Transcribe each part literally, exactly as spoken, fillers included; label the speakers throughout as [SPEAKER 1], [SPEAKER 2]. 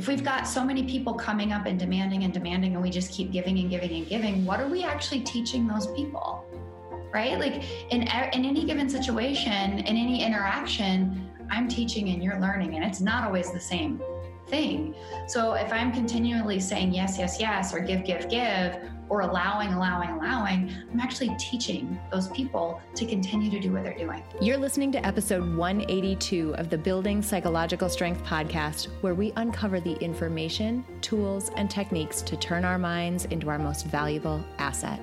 [SPEAKER 1] If we've got so many people coming up and demanding and demanding, and we just keep giving and giving and giving, what are we actually teaching those people, right? Like in, in any given situation, in any interaction, I'm teaching and you're learning, and it's not always the same thing. So if I'm continually saying yes, yes, yes, or give, give, give, or allowing, allowing, allowing, I'm actually teaching those people to continue to do what they're doing.
[SPEAKER 2] You're listening to episode one eighty-two of the Building Psychological Strength podcast, where we uncover the information, tools, and techniques to turn our minds into our most valuable asset.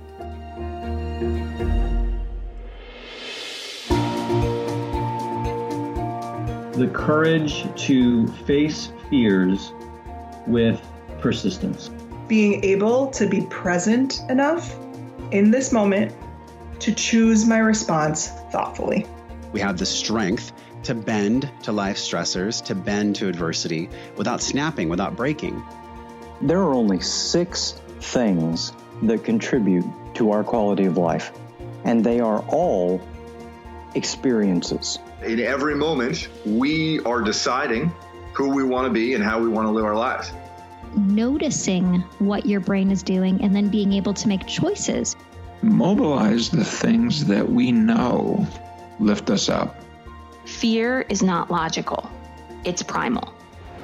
[SPEAKER 3] The courage to face fears with persistence.
[SPEAKER 4] Being able to be present enough in this moment to choose my response thoughtfully.
[SPEAKER 5] We have the strength to bend to life stressors, to bend to adversity without snapping, without breaking.
[SPEAKER 6] There are only six things that contribute to our quality of life, and they are all experiences.
[SPEAKER 7] In every moment, we are deciding who we want to be and how we want to live our lives.
[SPEAKER 8] Noticing what your brain is doing and then being able to make choices.
[SPEAKER 9] Mobilize the things that we know lift us up.
[SPEAKER 10] Fear is not logical. It's primal.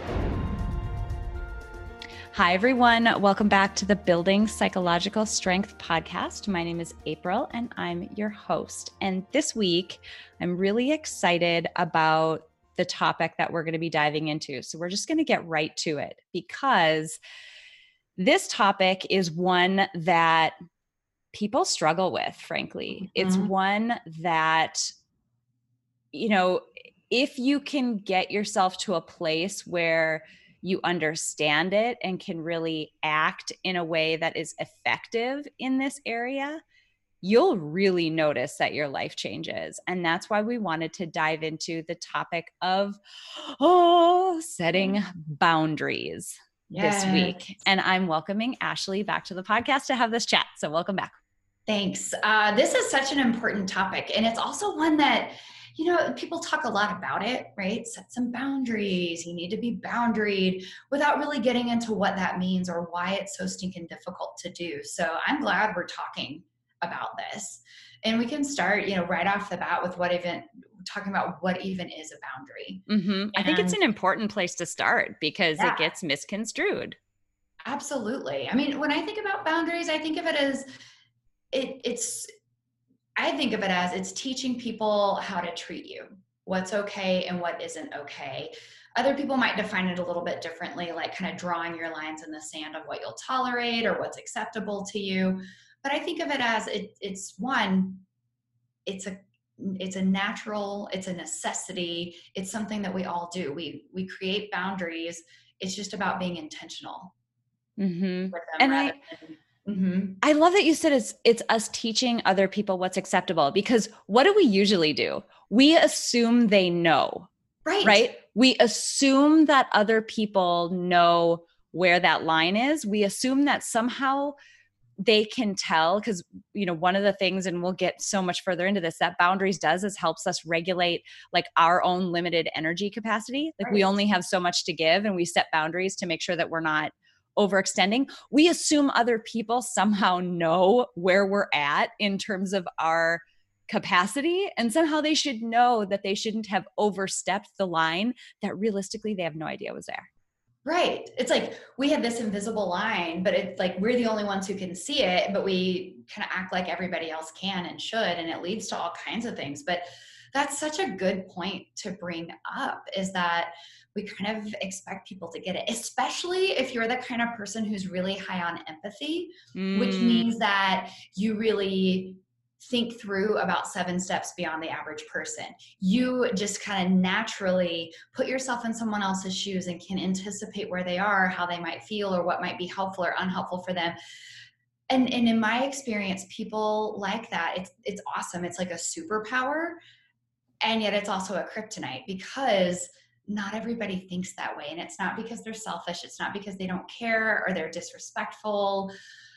[SPEAKER 2] Hi, everyone. Welcome back to the Building Psychological Strength podcast. My name is April, and I'm your host. And this week, I'm really excited about the topic that we're going to be diving into. So we're just going to get right to it, because this topic is one that people struggle with, frankly. Mm-hmm. It's one that, you know, if you can get yourself to a place where you understand it and can really act in a way that is effective in this area, you'll really notice that your life changes. And that's why we wanted to dive into the topic of, oh, setting boundaries yes. this week. And I'm welcoming Ashley back to the podcast to have this chat. So welcome back.
[SPEAKER 1] Thanks. Uh, this is such an important topic. And it's also one that, you know, people talk a lot about it, right? Set some boundaries. You need to be boundaried, without really getting into what that means or why it's so stinking difficult to do. So I'm glad we're talking about this. And we can start, you know, right off the bat with what even, talking about what even is a boundary.
[SPEAKER 2] Mm-hmm. I think it's an important place to start, because yeah. it gets misconstrued.
[SPEAKER 1] Absolutely. I mean, when I think about boundaries, I think of it as, it, it's, I think of it as it's teaching people how to treat you, what's okay and what isn't okay. Other people might define it a little bit differently, like kind of drawing your lines in the sand of what you'll tolerate or what's acceptable to you. But I think of it as it, it's one, it's a, it's a natural, it's a necessity. It's something that we all do. We, we create boundaries. It's just about being intentional.
[SPEAKER 2] Mm-hmm. With them and I, than, mm-hmm. I love that you said it's, it's us teaching other people what's acceptable, because what do we usually do? We assume they know,
[SPEAKER 1] right?
[SPEAKER 2] Right? We assume that other people know where that line is. We assume that somehow they can tell, because, you know, one of the things, and we'll get so much further into this, that boundaries does is helps us regulate like our own limited energy capacity. Like right. we only have so much to give, and we set boundaries to make sure that we're not overextending. We assume other people somehow know where we're at in terms of our capacity, and somehow they should know that they shouldn't have overstepped the line that realistically they have no idea was there.
[SPEAKER 1] Right. It's like we have this invisible line, but it's like we're the only ones who can see it, but we kind of act like everybody else can and should, and it leads to all kinds of things. But that's such a good point to bring up, is that we kind of expect people to get it, especially if you're the kind of person who's really high on empathy, mm. which means that you really think through about seven steps beyond the average person. You just kind of naturally put yourself in someone else's shoes and can anticipate where they are, how they might feel, or what might be helpful or unhelpful for them. And, and in my experience, people like that, it's, it's awesome. It's like a superpower. And yet it's also a kryptonite, because not everybody thinks that way. And it's not because they're selfish. It's not because they don't care or they're disrespectful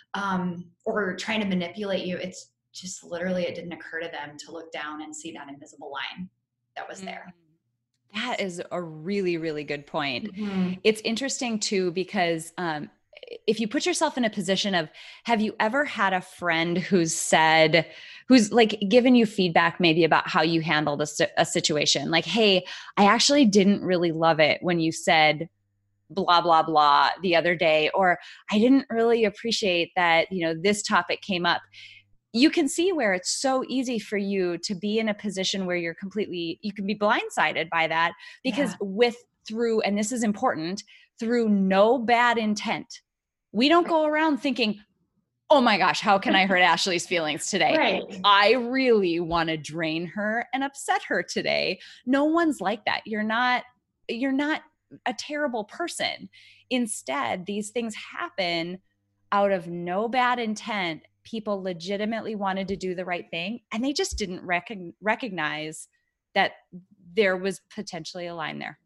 [SPEAKER 1] um, or trying to manipulate you. It's just literally, it didn't occur to them to look down and see that invisible line that was there.
[SPEAKER 2] That is a really, really good point.
[SPEAKER 1] Mm-hmm.
[SPEAKER 2] It's interesting too, because um, if you put yourself in a position of, have you ever had a friend who's said, who's like given you feedback maybe about how you handled a, a situation? Like, hey, I actually didn't really love it when you said blah, blah, blah the other day, or I didn't really appreciate that, you know, this topic came up. You can see where it's so easy for you to be in a position where you're completely, you can be blindsided by that because
[SPEAKER 1] Yeah.
[SPEAKER 2] with through, and this is important, through no bad intent, we don't go around thinking, oh my gosh, how can I hurt Ashley's feelings today?
[SPEAKER 1] Right.
[SPEAKER 2] I really want to drain her and upset her today. No one's like that. You're not, you're not a terrible person. Instead, these things happen out of no bad intent. People legitimately wanted to do the right thing, and they just didn't rec- recognize that there was potentially a line there.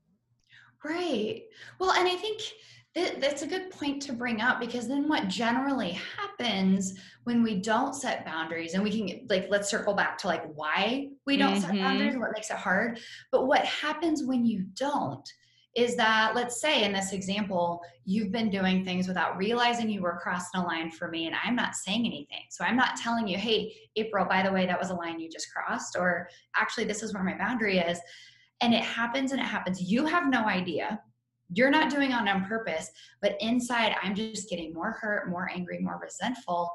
[SPEAKER 1] Right. Well, and I think that that's a good point to bring up, because then what generally happens when we don't set boundaries, and we can like, let's circle back to like why we don't
[SPEAKER 2] Mm-hmm.
[SPEAKER 1] set boundaries and what makes it hard. But what happens when you don't is that, let's say in this example, you've been doing things without realizing you were crossing a line for me, and I'm not saying anything. So I'm not telling you, hey, April, by the way, that was a line you just crossed, or actually this is where my boundary is. And it happens and it happens. You have no idea. You're not doing it on purpose, but inside I'm just getting more hurt, more angry, more resentful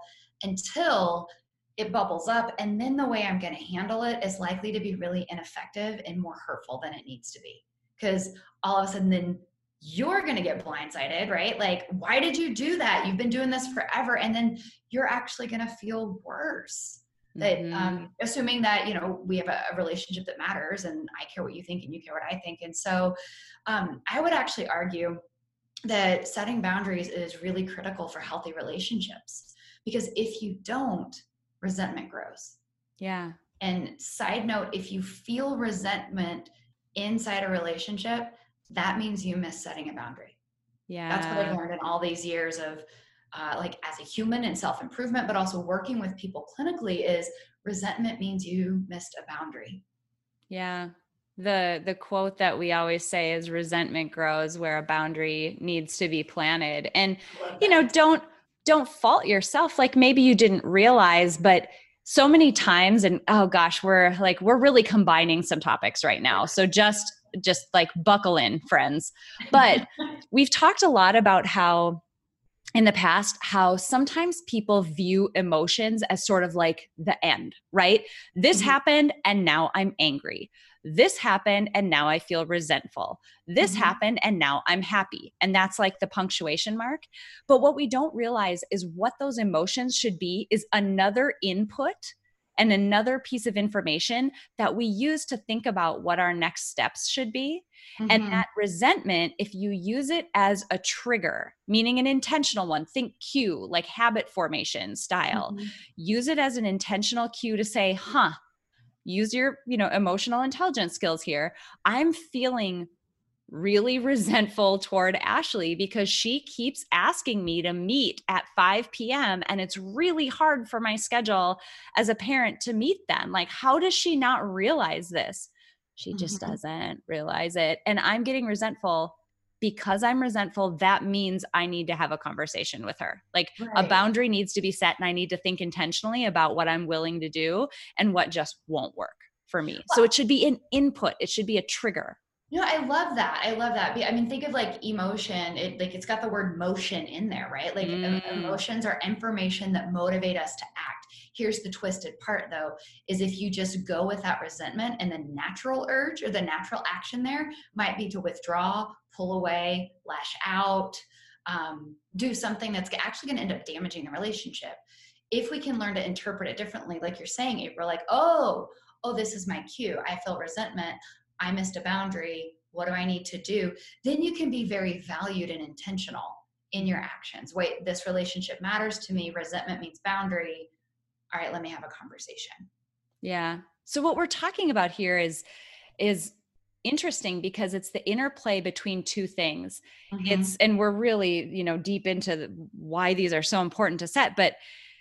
[SPEAKER 1] until it bubbles up. And then the way I'm going to handle it is likely to be really ineffective and more hurtful than it needs to be. Because all of a sudden then you're going to get blindsided, right? Like, why did you do that? You've been doing this forever. And then you're actually going to feel worse. That
[SPEAKER 2] Mm-hmm.
[SPEAKER 1] um, assuming that, you know, we have a, a relationship that matters, and I care what you think and you care what I think. And so um, I would actually argue that setting boundaries is really critical for healthy relationships, because if you don't, resentment grows.
[SPEAKER 2] Yeah.
[SPEAKER 1] And side note, if you feel resentment inside a relationship, that means you miss setting a boundary.
[SPEAKER 2] Yeah.
[SPEAKER 1] That's what I've learned in all these years of uh, like as a human and self-improvement, but also working with people clinically, is resentment means you missed a boundary.
[SPEAKER 2] Yeah. The the quote that we always say is resentment grows where a boundary needs to be planted. And you know, don't don't fault yourself. Like maybe you didn't realize, but so many times, and oh gosh, we're like we're really combining some topics right now. So just just like buckle in, friends. But we've talked a lot about how in the past, how sometimes people view emotions as sort of like the end, right? This mm-hmm. happened and now I'm angry. This happened and now I feel resentful. This mm-hmm. happened and now I'm happy. And that's like the punctuation mark. But what we don't realize is what those emotions should be is another input and another piece of information that we use to think about what our next steps should be. Mm-hmm. And that resentment, if you use it as a trigger, meaning an intentional one, think cue, like habit formation style, mm-hmm. use it as an intentional cue to say, huh, use your, you know, emotional intelligence skills here. I'm feeling really resentful toward Ashley because she keeps asking me to meet at five p.m. and it's really hard for my schedule as a parent to meet them. Like, how does she not realize this? She just mm-hmm. doesn't realize it. And I'm getting resentful. Because I'm resentful, that means I need to have a conversation with her. Like right. a boundary needs to be set, and I need to think intentionally about what I'm willing to do and what just won't work for me. Well, so it should be an input. It should be a trigger.
[SPEAKER 1] You know, I love that. I love that. I mean, think of like emotion. It like it's got the word motion in there, right? Like mm. emotions are information that motivate us to act. Here's the twisted part though, is if you just go with that resentment, and the natural urge or the natural action there might be to withdraw, pull away, lash out, um, do something that's actually going to end up damaging the relationship. If we can learn to interpret it differently, like you're saying, April, like, oh, oh, this is my cue. I feel resentment. I missed a boundary. What do I need to do? Then you can be very valued and intentional in your actions. Wait, this relationship matters to me. Resentment means boundary. All right, let me have a conversation.
[SPEAKER 2] Yeah. So what we're talking about here is, is interesting because it's the interplay between two things. Mm-hmm. It's, and we're really, you know, deep into the, why these are so important to set, but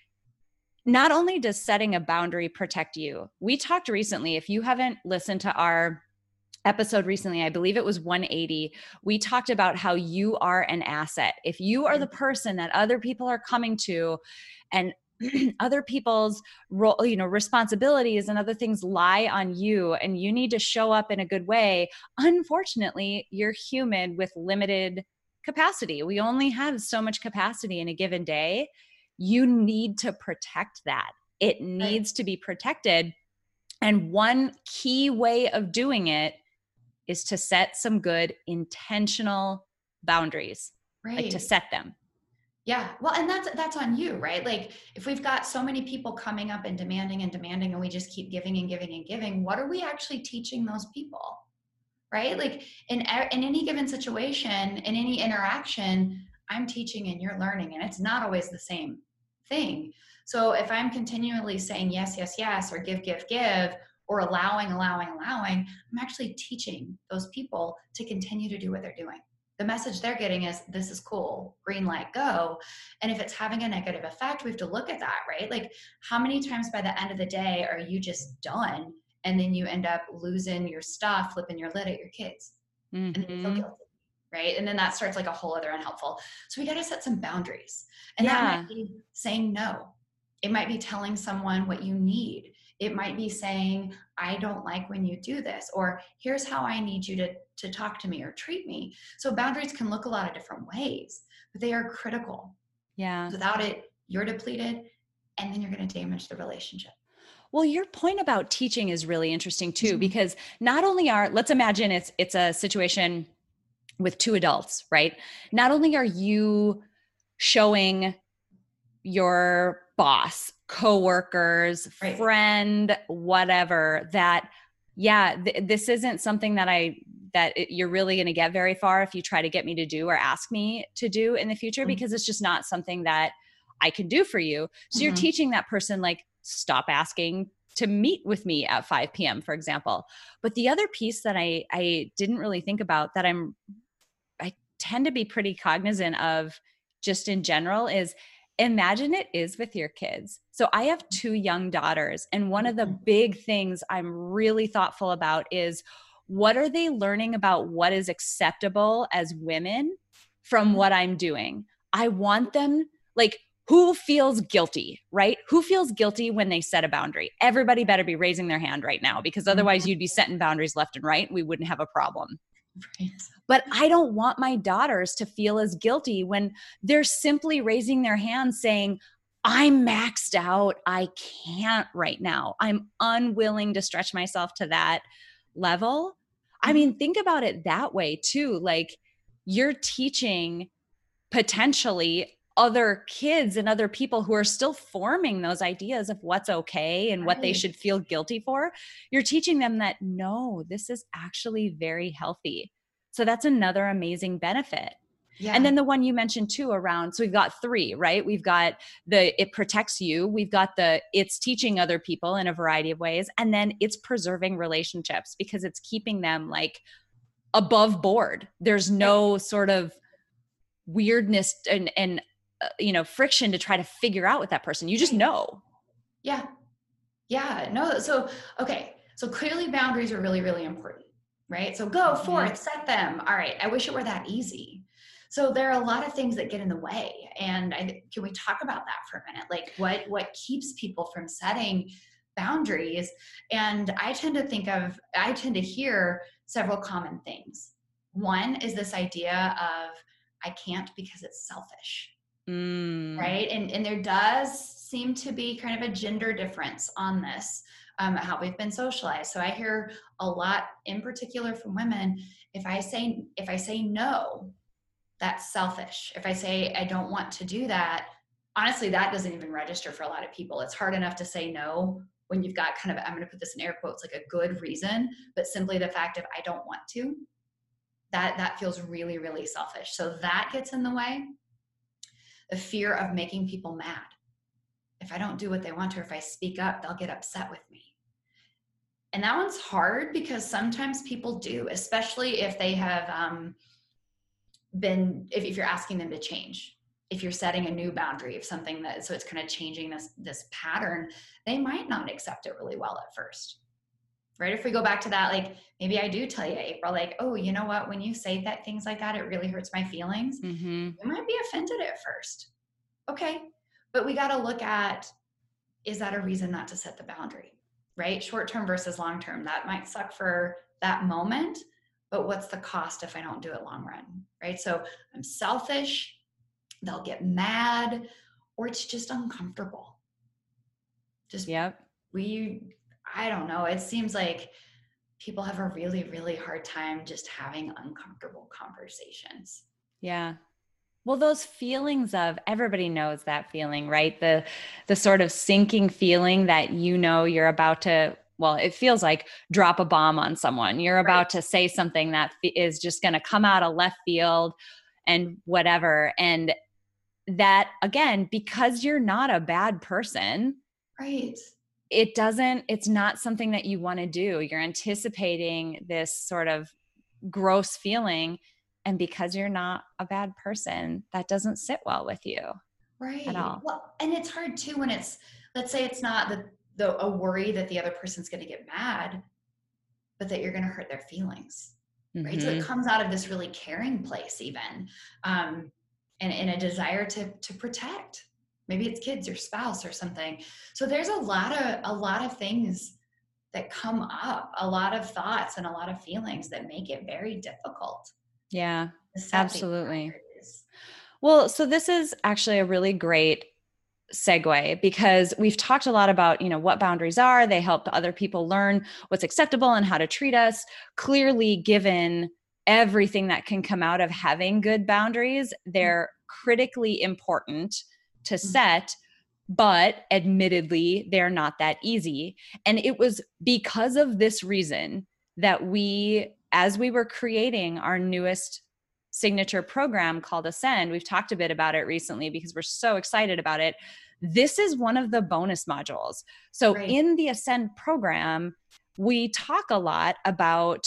[SPEAKER 2] not only does setting a boundary protect you, we talked recently, if you haven't listened to our episode recently, I believe it was one eighty, we talked about how you are an asset. If you are the person that other people are coming to, and other people's role, you know, responsibilities and other things lie on you, and you need to show up in a good way. Unfortunately, you're human with limited capacity. We only have so much capacity in a given day. You need to protect that. It needs right. to be protected. And one key way of doing it is to set some good intentional boundaries, right. like to set them.
[SPEAKER 1] Yeah. Well, and that's, that's on you, right? Like if we've got so many people coming up and demanding and demanding, and we just keep giving and giving and giving, what are we actually teaching those people? Right? Like in, in any given situation, in any interaction, I'm teaching and you're learning, and it's not always the same thing. So if I'm continually saying yes, yes, yes, or give, give, give, or allowing, allowing, allowing, I'm actually teaching those people to continue to do what they're doing. The message they're getting is, this is cool, green light, go. And if it's having a negative effect, we have to look at that, right? Like how many times by the end of the day are you just done, and then you end up losing your stuff, flipping your lid at your kids, mm-hmm. and then you feel guilty, right? And then that starts like a whole other unhelpful. So we got to set some boundaries, and yeah. that might be saying no. It might be telling someone what you need. It might be saying, I don't like when you do this, or here's how I need you to, to talk to me or treat me. So boundaries can look a lot of different ways, but they are critical.
[SPEAKER 2] Yeah.
[SPEAKER 1] Without it, you're depleted, and then you're going to damage the relationship.
[SPEAKER 2] Well, your point about teaching is really interesting too, mm-hmm. because not only are, let's imagine it's, it's a situation with two adults, right? Not only are you showing your boss, coworkers, right. friend, whatever, that, yeah, th- this isn't something that I, that it, you're really going to get very far if you try to get me to do or ask me to do in the future, mm-hmm. because it's just not something that I can do for you. So mm-hmm. you're teaching that person, like, stop asking to meet with me at five p.m., for example. But the other piece that I, I didn't really think about, that I'm, I tend to be pretty cognizant of just in general, is imagine it is with your kids. So I have two young daughters, and one of the big things I'm really thoughtful about is, what are they learning about what is acceptable as women from what I'm doing? I want them, like, who feels guilty, right? Who feels guilty when they set a boundary? Everybody better be raising their hand right now, because otherwise you'd be setting boundaries left and right. And we wouldn't have a problem. Right. But I don't want my daughters to feel as guilty when they're simply raising their hands saying, I'm maxed out. I can't right now. I'm unwilling to stretch myself to that level. I mean, think about it that way too. Like, you're teaching potentially other kids and other people who are still forming those ideas of what's okay and right. what they should feel guilty for. You're teaching them that, no, this is actually very healthy. So that's another amazing benefit. Yeah. And then the one you mentioned too around, so we've got three, right? We've got the, it protects you. We've got the, it's teaching other people in a variety of ways. And then it's preserving relationships, because it's keeping them like above board. There's no sort of weirdness and, and, uh, you know, friction to try to figure out with that person. You just know.
[SPEAKER 1] Yeah. Yeah. No. So, okay. So clearly boundaries are really, really important, right? So go forth, set them. All right. I wish it were that easy. So there are a lot of things that get in the way. And I, can we talk about that for a minute? Like what, what keeps people from setting boundaries? And I tend to think of, I tend to hear several common things. One is this idea of, I can't because it's selfish, mm. right? And, and there does seem to be kind of a gender difference on this, um, how we've been socialized. So I hear a lot in particular from women, if I say, if I say no, that's selfish. If I say, I don't want to do that, honestly, that doesn't even register for a lot of people. It's hard enough to say no when you've got kind of, I'm going to put this in air quotes, like a good reason, but simply the fact of I don't want to, that, that feels really, really selfish. So that gets in the way. The fear of making people mad. If I don't do what they want to, or if I speak up, they'll get upset with me. And that one's hard because sometimes people do, especially if they have, um, been, if, if you're asking them to change, if you're setting a new boundary of something that, so it's kind of changing this, this pattern, they might not accept it really well at first, right? If we go back to that, like maybe I do tell you, April, like, oh, you know what? When you say that things like that, it really hurts my feelings.
[SPEAKER 2] Mm-hmm.
[SPEAKER 1] You might be offended at first. Okay. But we got to look at, is that a reason not to set the boundary, right? Short-term versus long-term. That might suck for that moment, but what's the cost if I don't do it long run, right? So I'm selfish, they'll get mad, or it's just uncomfortable. Just,
[SPEAKER 2] yep.
[SPEAKER 1] we, I don't know. It seems like people have a really, really hard time just having uncomfortable conversations.
[SPEAKER 2] Yeah. Well, those feelings of, everybody knows that feeling, right? The, the sort of sinking feeling that, you know, you're about to, well, it feels like drop a bomb on someone. You're about right. to say something that is just going to come out of left field and whatever. And that, again, because you're not a bad person,
[SPEAKER 1] right?
[SPEAKER 2] It doesn't, it's not something that you want to do. You're anticipating this sort of gross feeling. And because you're not a bad person, that doesn't sit well with you.
[SPEAKER 1] Right.
[SPEAKER 2] At all.
[SPEAKER 1] Well, and it's hard too when it's, let's say it's not the, the a worry that the other person's going to get mad, but that you're going to hurt their feelings. Mm-hmm. Right. So it comes out of this really caring place even, um, and in a desire to, to protect. Maybe it's kids or spouse or something. So there's a lot of, a lot of things that come up, a lot of thoughts and a lot of feelings that make it very difficult.
[SPEAKER 2] Yeah, absolutely. Well, so this is actually a really great segue because we've talked a lot about, you know, what boundaries are. They help other people learn what's acceptable and how to treat us. Clearly, given everything that can come out of having good boundaries, they're critically important to set, but admittedly, they're not that easy. And it was because of this reason that we, as we were creating our newest signature program called Ascend, we've talked a bit about it recently because we're so excited about it. This is one of the bonus modules. So right. in the Ascend program, we talk a lot about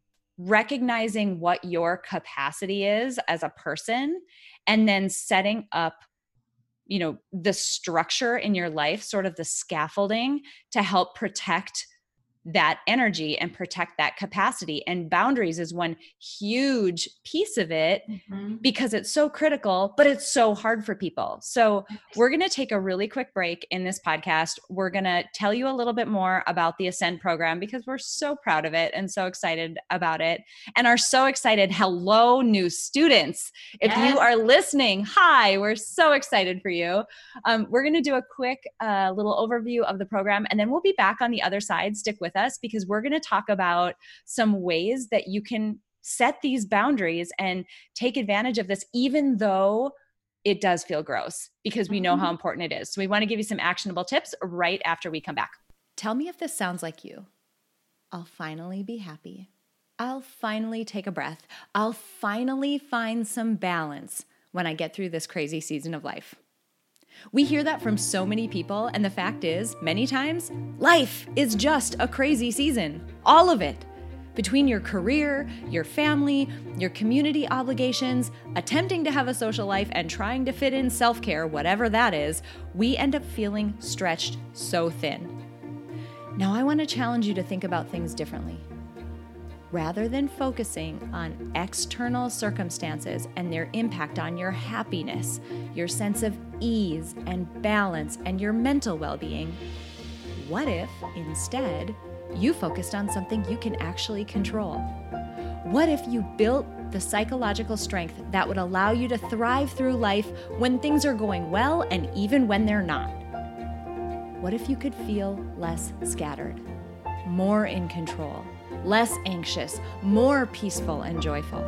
[SPEAKER 2] recognizing what your capacity is as a person and then setting up, you know, the structure in your life, sort of the scaffolding to help protect that energy and protect that capacity. And boundaries is one huge piece of it mm-hmm. because it's so critical, but it's so hard for people. So we're going to take a really quick break in this podcast. We're going to tell you a little bit more about the Ascend program because we're so proud of it and so excited about it and are so excited. Hello, new students. If yes. you are listening, hi, we're so excited for you. Um, we're going to do a quick uh, little overview of the program and then we'll be back on the other side. Stick with us because we're going to talk about some ways that you can set these boundaries and take advantage of this, even though it does feel gross, because we know how important it is. So we want to give you some actionable tips right after we come back. Tell me if this sounds like you. I'll finally be happy. I'll finally take a breath. I'll finally find some balance when I get through this crazy season of life. We hear that from so many people, and the fact is, many times, life is just a crazy season. All of it. Between your career, your family, your community obligations, attempting to have a social life, and trying to fit in self-care, whatever that is, we end up feeling stretched so thin. Now, I want to challenge you to think about things differently. Rather than focusing on external circumstances and their impact on your happiness, your sense of ease and balance, and your mental well-being, what if, instead, you focused on something you can actually control? What if you built the psychological strength that would allow you to thrive through life when things are going well and even when they're not? What if you could feel less scattered, more in control, less anxious, more peaceful and joyful?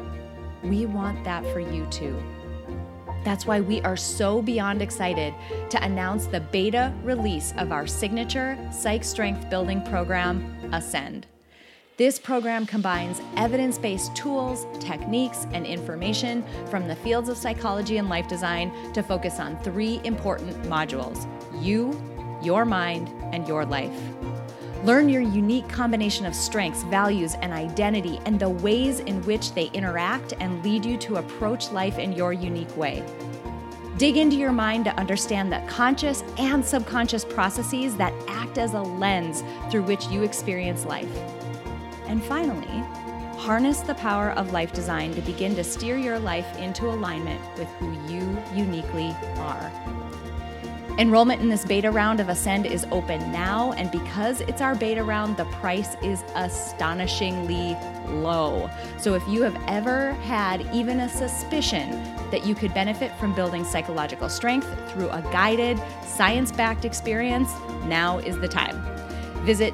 [SPEAKER 2] We want that for you too. That's why we are so beyond excited to announce the beta release of our signature Psych Strength Building program, Ascend. This program combines evidence-based tools, techniques, and information from the fields of psychology and life design to focus on three important modules: you, your mind, and your life. Learn your unique combination of strengths, values, and identity, and the ways in which they interact and lead you to approach life in your unique way. Dig into your mind to understand the conscious and subconscious processes that act as a lens through which you experience life. And finally, harness the power of life design to begin to steer your life into alignment with who you uniquely are. Enrollment in this beta round of Ascend is open now, and because it's our beta round, the price is astonishingly low. So if you have ever had even a suspicion that you could benefit from building psychological strength through a guided, science-backed experience, now is the time. Visit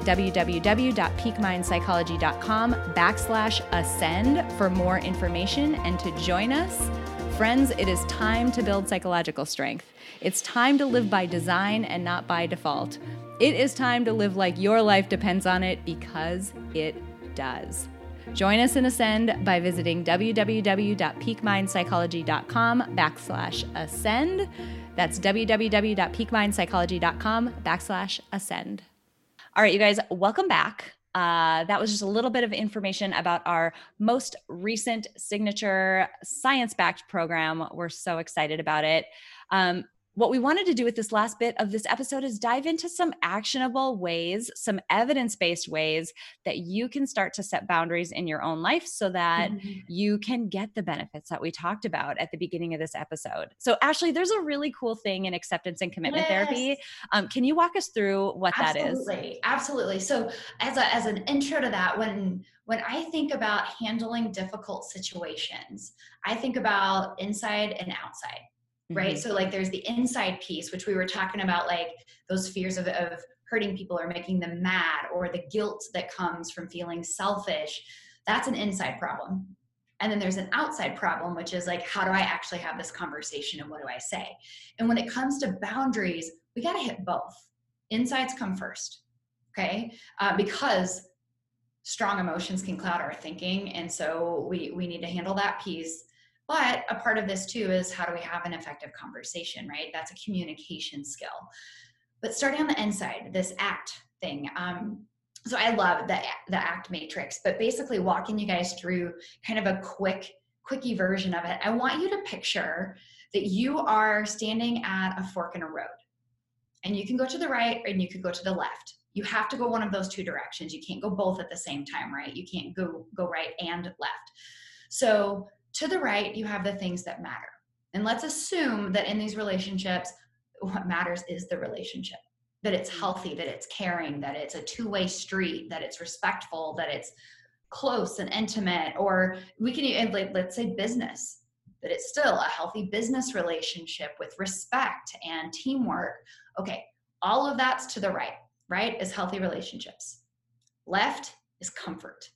[SPEAKER 2] www.peakmindpsychology.com backslash ascend for more information and to join us. Friends, it is time to build psychological strength. It's time to live by design and not by default. It is time to live like your life depends on it, because it does. Join us in Ascend by visiting www.peakmindpsychology.com backslash ascend. That's www.peakmindpsychology.com backslash ascend. All right, you guys, welcome back. Uh, that was just a little bit of information about our most recent signature science-backed program. We're so excited about it. Um, What we wanted to do with this last bit of this episode is dive into some actionable ways, some evidence-based ways that you can start to set boundaries in your own life so that mm-hmm. you can get the benefits that we talked about at the beginning of this episode. So Ashley, there's a really cool thing in acceptance and commitment yes. therapy. Um, can you walk us through what
[SPEAKER 1] Absolutely.
[SPEAKER 2] that is?
[SPEAKER 1] Absolutely. Absolutely. So as a, as an intro to that, when When I think about handling difficult situations, I think about inside and outside. Right. Mm-hmm. So like there's the inside piece, which we were talking about, like those fears of, of hurting people or making them mad, or the guilt that comes from feeling selfish. That's an inside problem. And then there's an outside problem, which is like, how do I actually have this conversation and what do I say? And when it comes to boundaries, we got to hit both. Insides come first. Okay. Uh, because strong emotions can cloud our thinking. And so we, we need to handle that piece. But a part of this too is, how do we have an effective conversation, right? That's a communication skill. But starting on the inside, this ACT thing. Um, so I love the, the ACT matrix, but basically walking you guys through kind of a quick, quickie version of it. I want you to picture that you are standing at a fork in a road, and you can go to the right and you could go to the left. You have to go one of those two directions. You can't go both at the same time, right? You can't go, go right and left. So to the right, you have the things that matter. And let's assume that in these relationships, what matters is the relationship, that it's healthy, that it's caring, that it's a two-way street, that it's respectful, that it's close and intimate, or we can even, let's say business, that it's still a healthy business relationship with respect and teamwork. Okay, all of that's to the right. Right is healthy relationships. Left is comfort.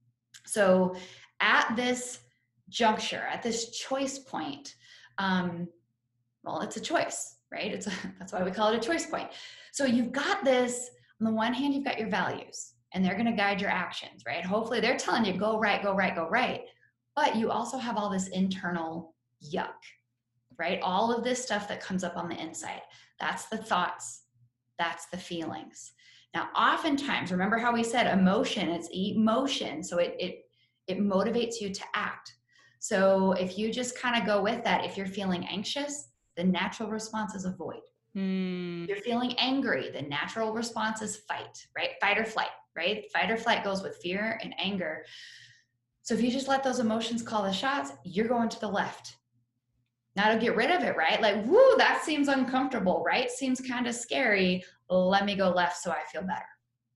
[SPEAKER 1] So at this juncture, at this choice point, um, well, it's a choice, right? It's a, that's why we call it a choice point. So you've got this, on the one hand, you've got your values, and they're going to guide your actions, right? Hopefully they're telling you, go right, go right, go right. But you also have all this internal yuck, right? All of this stuff that comes up on the inside. That's the thoughts. That's the feelings. Now, oftentimes, remember how we said emotion, it's emotion. So it, it, it motivates you to act. So if you just kind of go with that, if you're feeling anxious, the natural response is avoid. Mm. If you're feeling angry, the natural response is fight, right? Fight or flight, right? Fight or flight goes with fear and anger. So if you just let those emotions call the shots, you're going to the left. Now to get rid of it, right? Like, woo, that seems uncomfortable, right? Seems kind of scary. Let me go left so I feel better.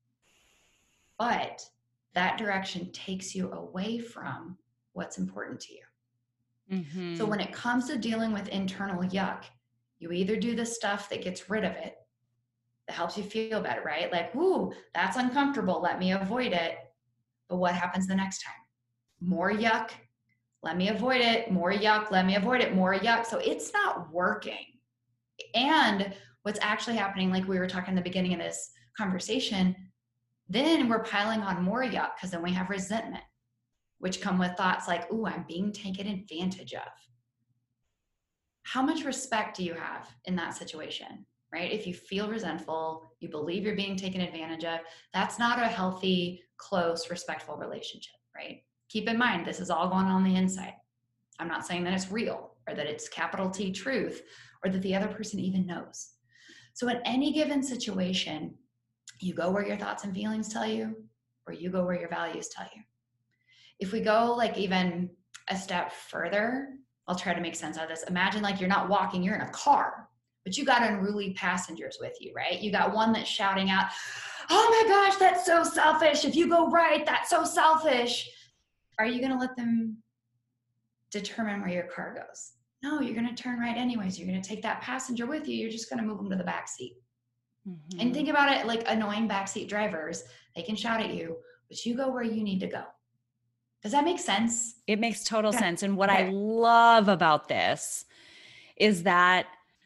[SPEAKER 1] But that direction takes you away from what's important to you. Mm-hmm. So when it comes to dealing with internal yuck, you either do the stuff that gets rid of it, that helps you feel better, right? Like, woo, that's uncomfortable. Let me avoid it. But what happens the next time? More yuck. Let me avoid it. More yuck. Let me avoid it. More yuck. So it's not working. And what's actually happening, like we were talking in the beginning of this conversation, then we're piling on more yuck, because then we have resentment, which come with thoughts like, ooh, I'm being taken advantage of. How much respect do you have in that situation, right? If you feel resentful, you believe you're being taken advantage of, that's not a healthy, close, respectful relationship, right? Keep in mind, this is all going on the inside. I'm not saying that it's real or that it's capital T truth or that the other person even knows. So in any given situation, you go where your thoughts and feelings tell you, or you go where your values tell you. If we go like even a step further, I'll try to make sense out of this. Imagine like you're not walking, you're in a car, but you got unruly passengers with you, right? You got one that's shouting out, oh my gosh, that's so selfish. If you go right, that's so selfish. Are you going to let them determine where your car goes? No, you're going to turn right anyways. You're going to take that passenger with you. You're just going to move them to the back seat. Mm-hmm. And think about it like annoying backseat drivers. They can shout at you, but you go where you need to go. Does that make sense?
[SPEAKER 2] It makes total
[SPEAKER 1] yeah.
[SPEAKER 2] sense. And what
[SPEAKER 1] okay.
[SPEAKER 2] I love about this is that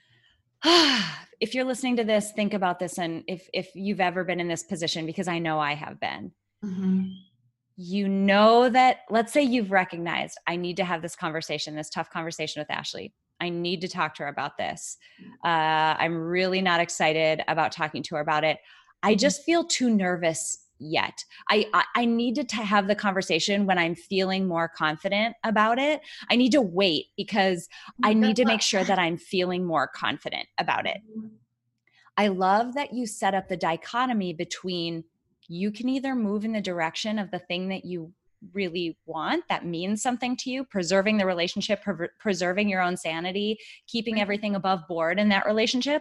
[SPEAKER 2] if you're listening to this, think about this. And if, if you've ever been in this position, because I know I have been, mm-hmm. you know that, let's say you've recognized, I need to have this conversation, this tough conversation with Ashley. I need to talk to her about this. Uh, I'm really not excited about talking to her about it. I just feel too nervous yet. I, I, I need to t- have the conversation when I'm feeling more confident about it. I need to wait because I need to make sure that I'm feeling more confident about it. I love that you set up the dichotomy between you can either move in the direction of the thing that you really want, that means something to you, preserving the relationship, pre- preserving your own sanity, keeping everything above board in that relationship,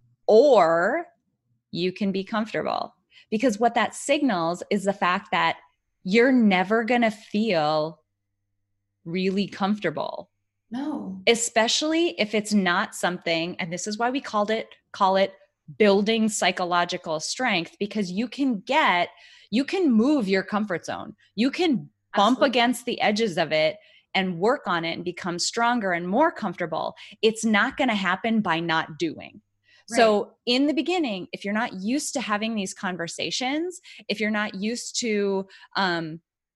[SPEAKER 2] or you can be comfortable. Because what that signals is the fact that you're never going to feel really comfortable.
[SPEAKER 1] No.
[SPEAKER 2] Especially if it's not something, and this is why we called it, call it building psychological strength, because you can get, you can move your comfort zone. You can bump Absolutely. Against the edges of it and work on it and become stronger and more comfortable. It's not going to happen by not doing. Right. So in the beginning, if you're not used to having these conversations, if you're not used to um,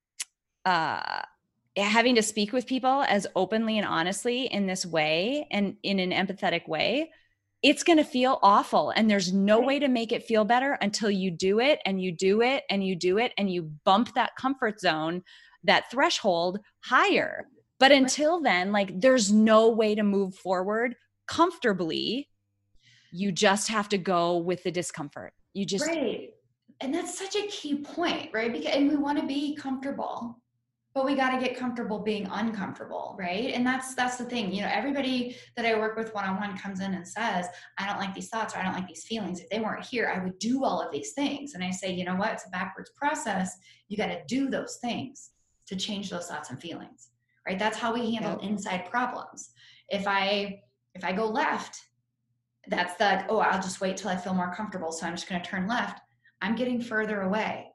[SPEAKER 2] uh, having to speak with people as openly and honestly in this way and in an empathetic way, it's going to feel awful. And there's no way to make it feel better until you do it and you do it and you do it and you bump that comfort zone, that threshold higher. But until then, like there's no way to move forward comfortably. You just have to go with the discomfort. You just
[SPEAKER 1] right, and that's such a key point, right? Because and we want to be comfortable, but we got to get comfortable being uncomfortable, right? And that's that's the thing. You know, everybody that I work with one-on-one comes in and says, "I don't like these thoughts, or I don't like these feelings. If they weren't here, I would do all of these things." And I say, you know what? It's a backwards process. You got to do those things to change those thoughts and feelings, right? That's how we handle yeah. inside problems. If I if I go left. That's the, oh, I'll just wait till I feel more comfortable. So I'm just going to turn left. I'm getting further away.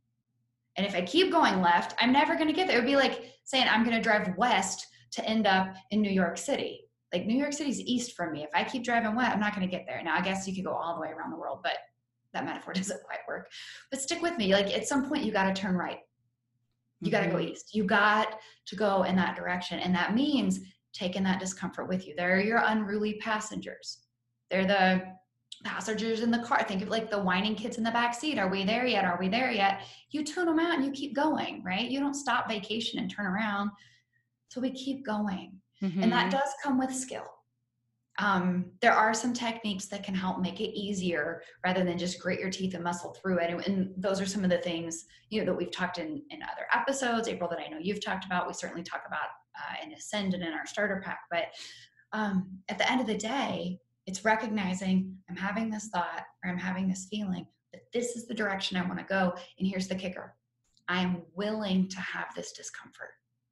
[SPEAKER 1] And if I keep going left, I'm never going to get there. It would be like saying I'm going to drive west to end up in New York City. Like New York City's east from me. If I keep driving west, I'm not going to get there. Now, I guess you could go all the way around the world, but that metaphor doesn't quite work. But stick with me. Like at some point, you got to turn right. You mm-hmm. got to go east. You got to go in that direction. And that means taking that discomfort with you. They're your unruly passengers. They're the passengers in the car. Think of like the whining kids in the back seat. Are we there yet? Are we there yet? You tune them out and you keep going, right? You don't stop vacation and turn around. So we keep going. Mm-hmm. And that does come with skill. Um, there are some techniques that can help make it easier rather than just grit your teeth and muscle through it. And, and those are some of the things, you know, that we've talked in, in other episodes, April, that I know you've talked about. We certainly talk about uh, in Ascend and in our starter pack. But um, at the end of the day, it's recognizing I'm having this thought or I'm having this feeling, but this is the direction I want to go. And here's the kicker. I am willing to have this discomfort,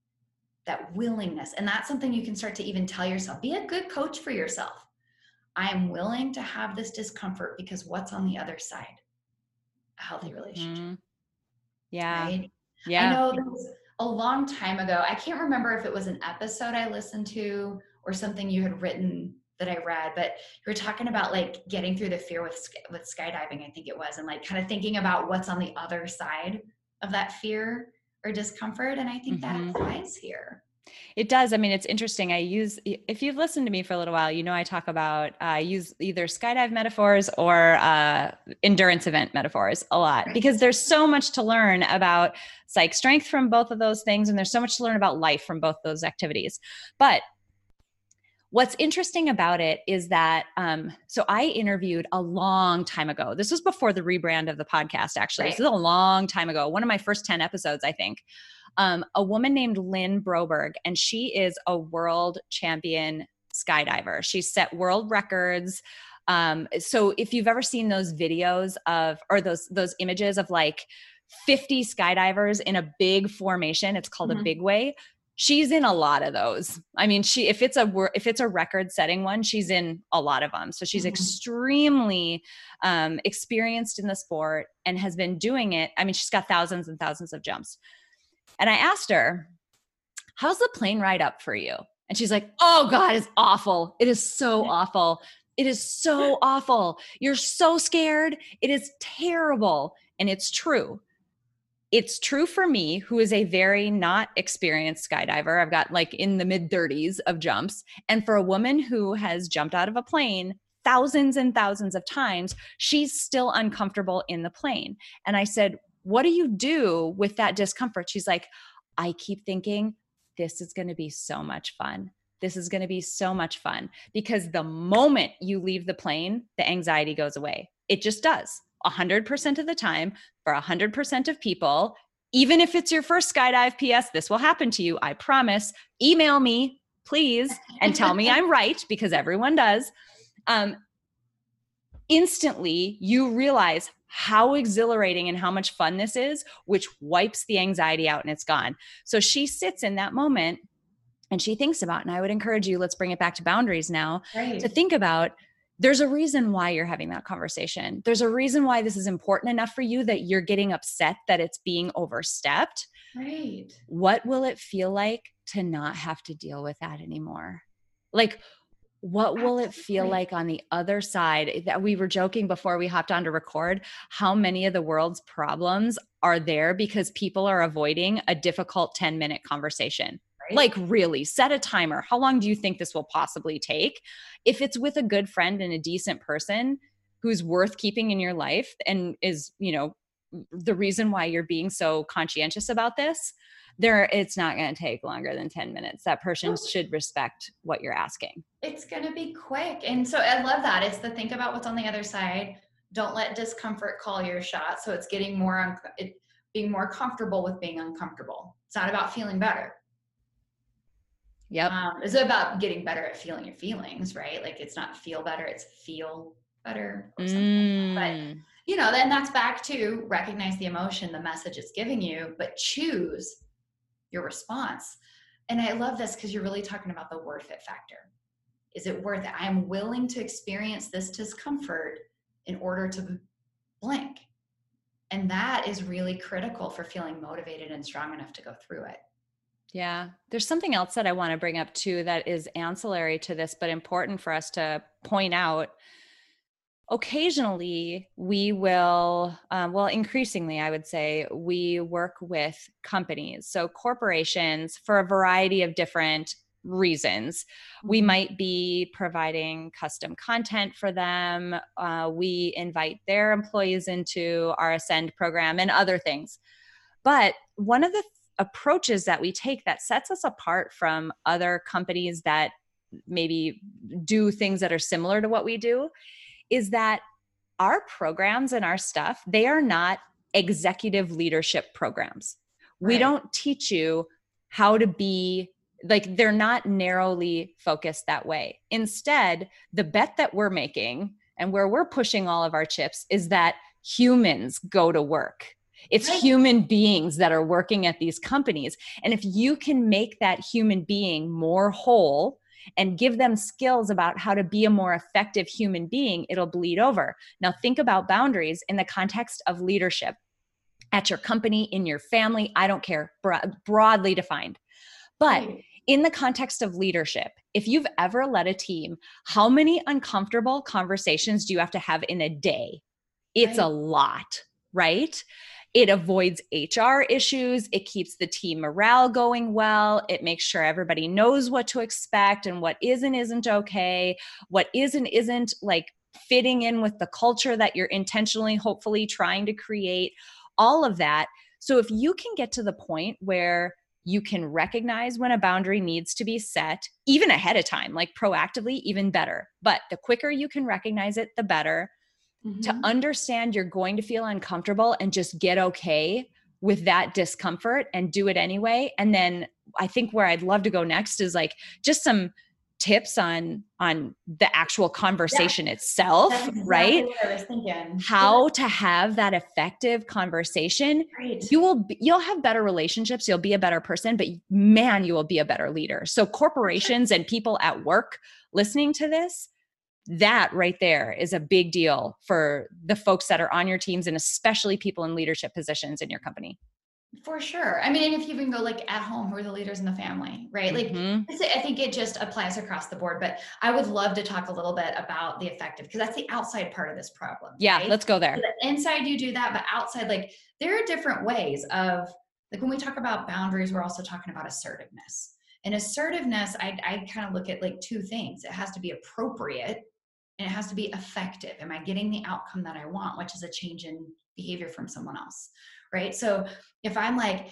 [SPEAKER 1] that willingness. And that's something you can start to even tell yourself. Be a good coach for yourself. I am willing to have this discomfort because what's on the other side? A healthy relationship.
[SPEAKER 2] Mm-hmm. Yeah.
[SPEAKER 1] Right?
[SPEAKER 2] Yeah.
[SPEAKER 1] I know there was a long time ago. I can't remember if it was an episode I listened to or something you had written that I read, but you were talking about like getting through the fear with, with skydiving, I think it was, and like kind of thinking about what's on the other side of that fear or discomfort. And I think mm-hmm. that applies here.
[SPEAKER 2] It does. I mean, it's interesting. I use, if you've listened to me for a little while, you know, I talk about, uh, I use either skydive metaphors or uh, endurance event metaphors a lot, because there's so much to learn about psych strength from both of those things. And there's so much to learn about life from both those activities. But what's interesting about it is that, um, so I interviewed a long time ago. This was before the rebrand of the podcast, actually. Right. This is a long time ago. One of my first ten episodes, I think. Um, a woman named Lynn Broberg, and she is a world champion skydiver. She's set world records. Um, so if you've ever seen those videos of, or those, those images of like fifty skydivers in a big formation, it's called mm-hmm. a big way. She's in a lot of those. I mean, she, if it's a, if it's a record setting one, she's in a lot of them. So she's mm-hmm. extremely um, experienced in the sport and has been doing it. I mean, she's got thousands and thousands of jumps. And I asked her, how's the plane ride up for you? And she's like, oh God, it's awful. It is so awful. It is so awful. You're so scared. It is terrible. And it's true. It's true for me, who is a very not experienced skydiver. I've got like in the mid thirties of jumps. And for a woman who has jumped out of a plane thousands and thousands of times, she's still uncomfortable in the plane. And I said, what do you do with that discomfort? She's like, I keep thinking, this is going to be so much fun. This is going to be so much fun, because the moment you leave the plane, the anxiety goes away. It just does. A hundred percent of the time for a hundred percent of people, even if it's your first skydive, P S, this will happen to you. I promise. Email me, please, and tell me I'm right, because everyone does. Um, instantly you realize how exhilarating and how much fun this is, which wipes the anxiety out and it's gone. So she sits in that moment and she thinks about, and I would encourage you, let's bring it back to boundaries now, right. to think about, there's a reason why you're having that conversation. There's a reason why this is important enough for you that you're getting upset that it's being overstepped.
[SPEAKER 1] Right.
[SPEAKER 2] What will it feel like to not have to deal with that anymore? Like, what will it feel like on the other side? That we were joking before we hopped on to record, how many of the world's problems are there because people are avoiding a difficult ten minute conversation. Right. Like, really, set a timer. How long do you think this will possibly take? If it's with a good friend and a decent person who's worth keeping in your life and is, you know, the reason why you're being so conscientious about this, there, it's not going to take longer than ten minutes. That person should respect what you're asking.
[SPEAKER 1] It's going to be quick. And so I love that. It's the think about what's on the other side. Don't let discomfort call your shot. So it's getting more, un- it, being more comfortable with being uncomfortable. It's not about feeling better.
[SPEAKER 2] Yep.
[SPEAKER 1] Um, it's about getting better at feeling your feelings, right? Like, it's not feel better, it's feel better or something. Mm. But, you know, then that's back to recognize the emotion, the message it's giving you, but choose your response. And I love this because you're really talking about the worth it factor. Is it worth it? I'm willing to experience this discomfort in order to blank. And that is really critical for feeling motivated and strong enough to go through it.
[SPEAKER 2] Yeah. There's something else that I want to bring up too that is ancillary to this, but important for us to point out. Occasionally we will, um, well, increasingly, I would say, we work with companies. So corporations, for a variety of different reasons. Mm-hmm. We might be providing custom content for them. Uh, we invite their employees into our Ascend program and other things. But one of the th- approaches that we take that sets us apart from other companies that maybe do things that are similar to what we do is that our programs and our stuff, they are not executive leadership programs. Right. We don't teach you how to be, like, they're not narrowly focused that way. Instead, the bet that we're making and where we're pushing all of our chips is that humans go to work. It's right. human beings that are working at these companies. And if you can make that human being more whole and give them skills about how to be a more effective human being, it'll bleed over. Now think about boundaries in the context of leadership at your company, in your family, I don't care, bro- broadly defined. But in the context of leadership, if you've ever led a team, how many uncomfortable conversations do you have to have in a day? It's right. a lot, right? It avoids H R issues. It keeps the team morale going well. It makes sure everybody knows what to expect and what is and isn't okay, what is and isn't like fitting in with the culture that you're intentionally, hopefully trying to create, all of that. So if you can get to the point where you can recognize when a boundary needs to be set, even ahead of time, like proactively, even better. But the quicker you can recognize it, the better. Mm-hmm. To understand you're going to feel uncomfortable and just get okay with that discomfort and do it anyway. And then I think where I'd love to go next is like just some tips on on the actual conversation yeah. itself, That's exactly right?
[SPEAKER 1] What I was thinking.
[SPEAKER 2] How to have that effective conversation.
[SPEAKER 1] Right.
[SPEAKER 2] You will be, you'll have better relationships, you'll be a better person, but man, you will be a better leader. So corporations and people at work listening to this, that right there is a big deal for the folks that are on your teams and especially people in leadership positions in your company.
[SPEAKER 1] For sure. I mean, and if you even go like at home, who are the leaders in the family, right? Like, mm-hmm. I think it just applies across the board, but I would love to talk a little bit about the effective, because that's the outside part of this problem.
[SPEAKER 2] Yeah.
[SPEAKER 1] Right?
[SPEAKER 2] Let's go there.
[SPEAKER 1] So the inside you do that, but outside, like there are different ways of like, when we talk about boundaries, we're also talking about assertiveness. And assertiveness, I, I kind of look at like two things. It has to be appropriate and it has to be effective. Am I getting the outcome that I want, which is a change in behavior from someone else? Right. So if I'm like,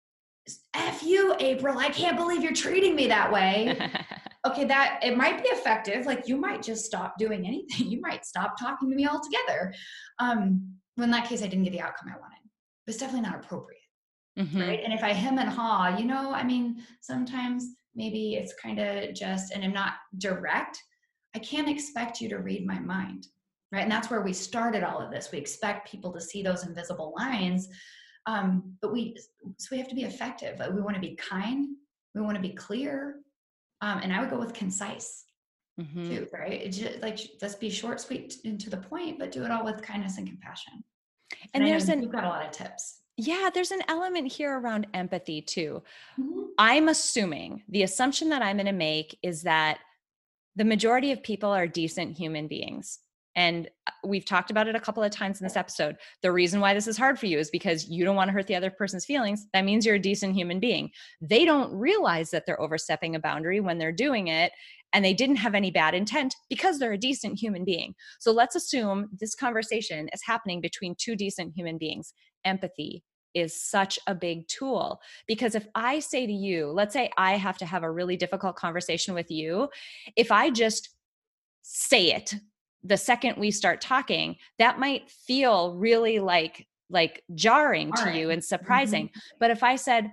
[SPEAKER 1] F you, April, I can't believe you're treating me that way. Okay, that it might be effective. Like you might just stop doing anything. You might stop talking to me altogether. Um, well, in that case, I didn't get the outcome I wanted. But it's definitely not appropriate. Mm-hmm. Right. And if I hem and haw, you know, I mean, sometimes maybe it's kind of just, and I'm not direct. I can't expect you to read my mind. Right. And that's where we started all of this. We expect people to see those invisible lines. Um, but we, so we have to be effective. We want to be kind. We want to be clear. Um, and I would go with concise mm-hmm. too, right? It just, like, let's be short, sweet, and to the point, but do it all with kindness and compassion.
[SPEAKER 2] And, and there's an,
[SPEAKER 1] you've got a lot of tips.
[SPEAKER 2] Yeah, there's an element here around empathy too. Mm-hmm. I'm assuming the assumption that I'm going to make is that the majority of people are decent human beings. And we've talked about it a couple of times in this episode. The reason why this is hard for you is because you don't want to hurt the other person's feelings. That means you're a decent human being. They don't realize that they're overstepping a boundary when they're doing it, and they didn't have any bad intent because they're a decent human being. So let's assume this conversation is happening between two decent human beings. Empathy is such a big tool, because if I say to you, let's say I have to have a really difficult conversation with you, if I just say it the second we start talking, that might feel really like, like jarring to you and surprising. Mm-hmm. But if I said,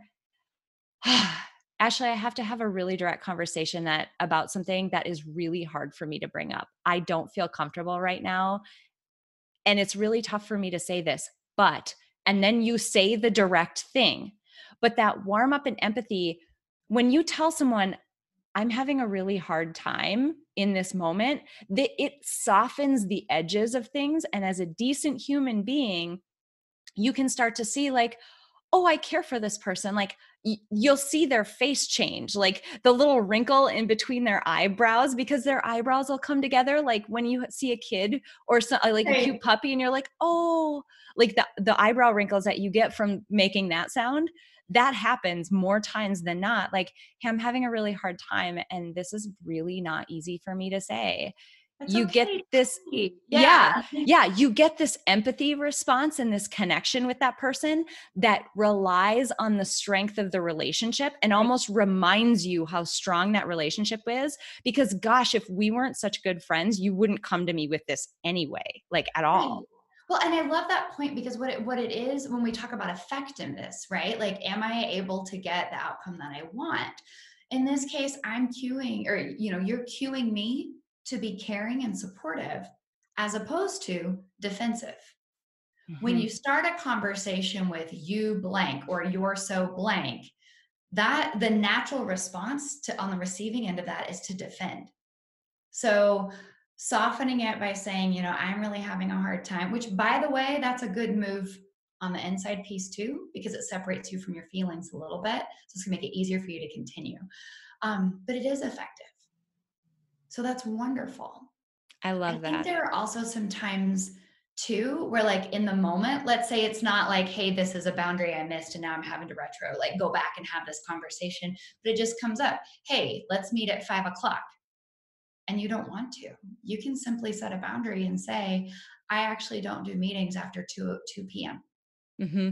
[SPEAKER 2] ah, Ashley, I have to have a really direct conversation that about something that is really hard for me to bring up. I don't feel comfortable right now. And it's really tough for me to say this, but, and then you say the direct thing. But that warm up and empathy, when you tell someone, I'm having a really hard time in this moment, that it softens the edges of things. And as a decent human being, you can start to see like, oh, I care for this person. Like y- you'll see their face change, like the little wrinkle in between their eyebrows, because their eyebrows will come together. Like when you see a kid or so, like a cute puppy and you're like, oh, like the, the eyebrow wrinkles that you get from making that sound, that happens more times than not. Like, hey, I'm having a really hard time and this is really not easy for me to say. That's you okay. get this, yeah. yeah, yeah, you get this empathy response and this connection with that person that relies on the strength of the relationship and almost reminds you how strong that relationship is. Because gosh, if we weren't such good friends, you wouldn't come to me with this anyway, like at all.
[SPEAKER 1] Right. Well, and I love that point, because what it, what it is when we talk about effectiveness, right? Like, am I able to get the outcome that I want? In this case, I'm cueing, or, you know, you're cueing me to be caring and supportive as opposed to defensive. Mm-hmm. When you start a conversation with you blank or you're so blank, that the natural response to on the receiving end of that is to defend. So softening it by saying, you know, I'm really having a hard time, which by the way, that's a good move on the inside piece too, because it separates you from your feelings a little bit. So it's gonna make it easier for you to continue. Um, but it is effective. So that's wonderful.
[SPEAKER 2] I love
[SPEAKER 1] I
[SPEAKER 2] that.
[SPEAKER 1] think there are also some times too, where like in the moment, let's say it's not like, hey, this is a boundary I missed and now I'm having to retro, like go back and have this conversation, but it just comes up, hey, let's meet at five o'clock. And you don't want to. You can simply set a boundary and say, I actually don't do meetings after two p.m.
[SPEAKER 2] Mm-hmm.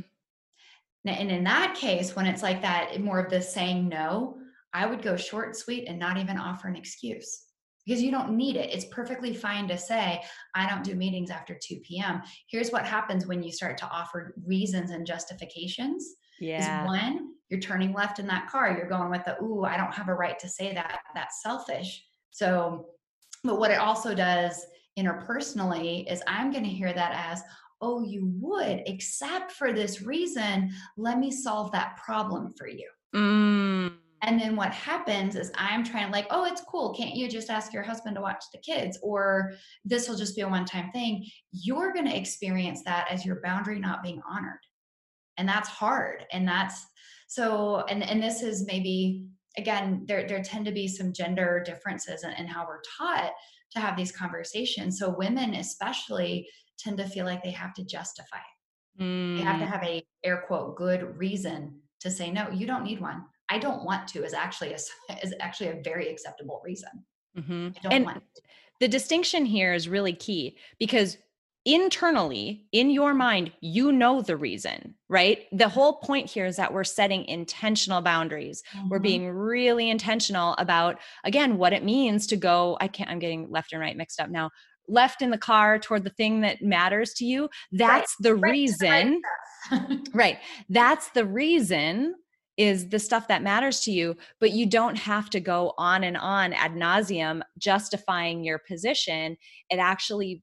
[SPEAKER 1] And in that case, when it's like that, more of the saying no, I would go short and sweet and not even offer an excuse, because you don't need it. It's perfectly fine to say, I don't do meetings after two p.m. Here's what happens when you start to offer reasons and justifications.
[SPEAKER 2] Yeah.
[SPEAKER 1] Is one, you're turning left in that car. You're going with the, ooh, I don't have a right to say that. That's selfish. So, but what it also does interpersonally is I'm going to hear that as, oh, you would, except for this reason, let me solve that problem for you.
[SPEAKER 2] Mm.
[SPEAKER 1] And then what happens is I'm trying like, oh, it's cool. Can't you just ask your husband to watch the kids? Or this will just be a one-time thing. You're going to experience that as your boundary not being honored. And that's hard. And that's so, and, and this is maybe, again, there, there tend to be some gender differences in, in how we're taught to have these conversations. So women especially tend to feel like they have to justify. Mm. They have to have a air quote good reason to say, no, you don't need one. I don't want to is actually a, is actually a very acceptable reason.
[SPEAKER 2] Mm-hmm.
[SPEAKER 1] I don't
[SPEAKER 2] and
[SPEAKER 1] want to.
[SPEAKER 2] The distinction here is really key, because internally in your mind, you know the reason, right? The whole point here is that we're setting intentional boundaries. Mm-hmm. We're being really intentional about, again, what it means to go, I can't, I'm getting left and right mixed up now, left in the car toward the thing that matters to you. That's right. the right. reason, right. right. That's the reason is the stuff that matters to you, but you don't have to go on and on ad nauseum justifying your position. It actually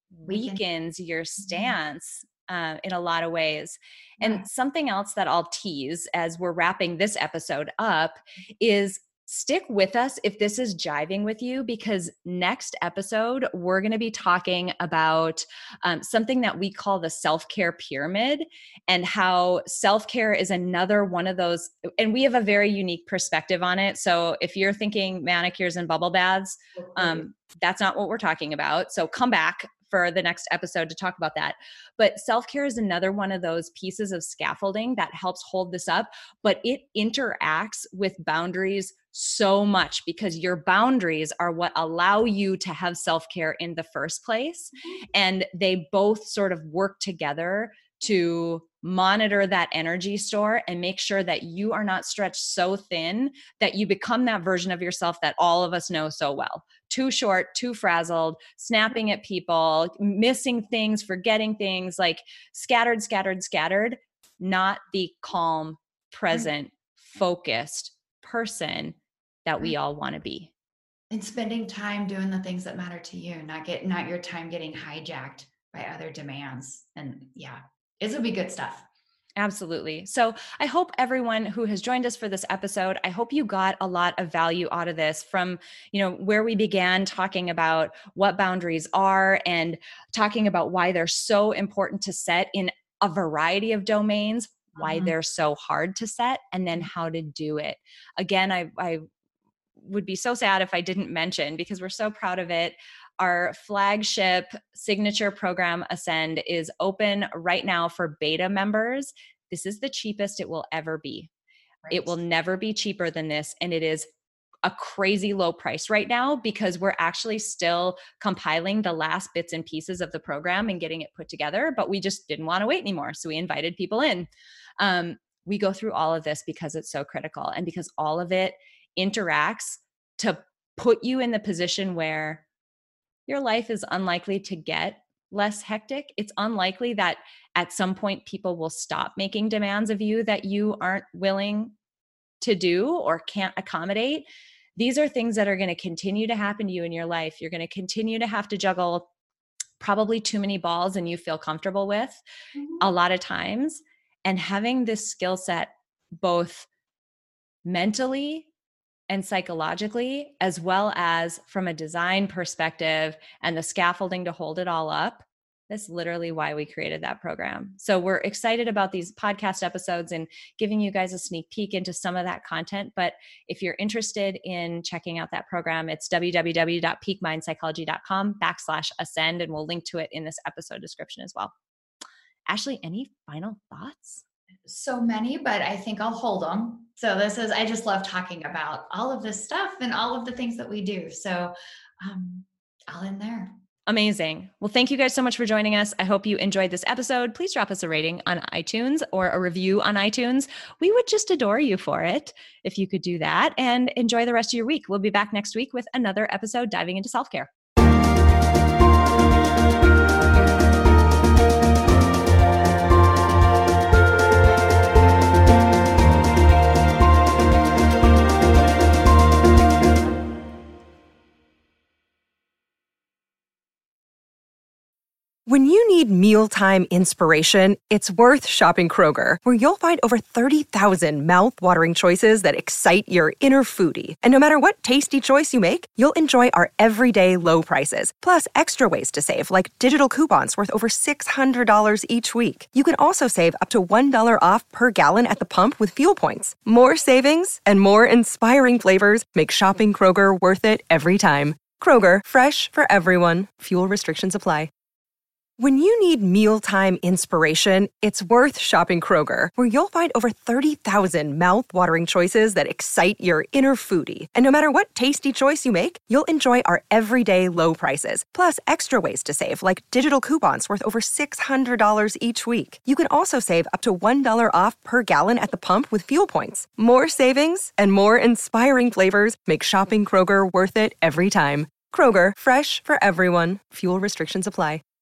[SPEAKER 2] weakens your stance uh, in a lot of ways. And yeah. something else that I'll tease as we're wrapping this episode up is stick with us if this is jiving with you, because next episode, we're going to be talking about um, something that we call the self-care pyramid, and how self-care is another one of those, and we have a very unique perspective on it. So if you're thinking manicures and bubble baths, um, that's not what we're talking about. So come back for the next episode to talk about that. But self-care is another one of those pieces of scaffolding that helps hold this up, but it interacts with boundaries so much, because your boundaries are what allow you to have self-care in the first place. Mm-hmm. And they both sort of work together to monitor that energy store and make sure that you are not stretched so thin that you become that version of yourself that all of us know so well. Too short, too frazzled, snapping at people, missing things, forgetting things, like scattered, scattered, scattered, not the calm, present, focused person that we all want to be.
[SPEAKER 1] And spending time doing the things that matter to you, not get, not your time getting hijacked by other demands. And yeah, this will be good stuff.
[SPEAKER 2] Absolutely. So I hope everyone who has joined us for this episode, I hope you got a lot of value out of this, from, you know, where we began talking about what boundaries are and talking about why they're so important to set in a variety of domains, why mm-hmm. they're so hard to set, and then how to do it. Again, I, I would be so sad if I didn't mention, because we're so proud of it, our flagship signature program, Ascend, is open right now for beta members. This is the cheapest it will ever be. Right. It will never be cheaper than this. And it is a crazy low price right now, because we're actually still compiling the last bits and pieces of the program and getting it put together, but we just didn't want to wait anymore. So we invited people in. Um, we go through all of this because it's so critical, and because all of it interacts to put you in the position where your life is unlikely to get less hectic. It's unlikely that at some point people will stop making demands of you that you aren't willing to do or can't accommodate. These are things that are going to continue to happen to you in your life. You're going to continue to have to juggle probably too many balls than you feel comfortable with mm-hmm. a lot of times. And having this skill set, both mentally and psychologically, as well as from a design perspective and the scaffolding to hold it all up, That's literally why we created that program. So we're excited about these podcast episodes and giving you guys a sneak peek into some of that content. But if you're interested in checking out that program, it's www.peakmindpsychology.com backslash ascend, and we'll link to it in this episode description as well. Ashley, any final thoughts?
[SPEAKER 1] So many, but I think I'll hold them. So this is, I just love talking about all of this stuff and all of the things that we do. So um, I'll end there.
[SPEAKER 2] Amazing. Well, thank you guys so much for joining us. I hope you enjoyed this episode. Please drop us a rating on iTunes or a review on iTunes. We would just adore you for it if you could do that, and enjoy the rest of your week. We'll be back next week with another episode diving into self-care.
[SPEAKER 11] When you need mealtime inspiration, it's worth shopping Kroger, where you'll find over thirty thousand mouth-watering choices that excite your inner foodie. And no matter what tasty choice you make, you'll enjoy our everyday low prices, plus extra ways to save, like digital coupons worth over six hundred dollars each week. You can also save up to one dollar off per gallon at the pump with fuel points. More savings and more inspiring flavors make shopping Kroger worth it every time. Kroger, fresh for everyone. Fuel restrictions apply. When you need mealtime inspiration, it's worth shopping Kroger, where you'll find over thirty thousand mouth-watering choices that excite your inner foodie. And no matter what tasty choice you make, you'll enjoy our everyday low prices, plus extra ways to save, like digital coupons worth over six hundred dollars each week. You can also save up to one dollar off per gallon at the pump with fuel points. More savings and more inspiring flavors make shopping Kroger worth it every time. Kroger, fresh for everyone. Fuel restrictions apply.